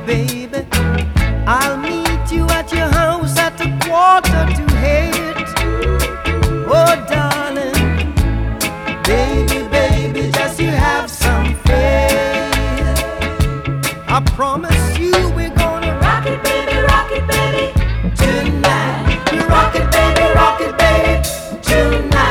baby. I'll meet you at your house at 7:45. Oh, darling, baby, baby, just you have some faith. I promise you we're gonna rock it, baby, tonight. rock it, baby, baby.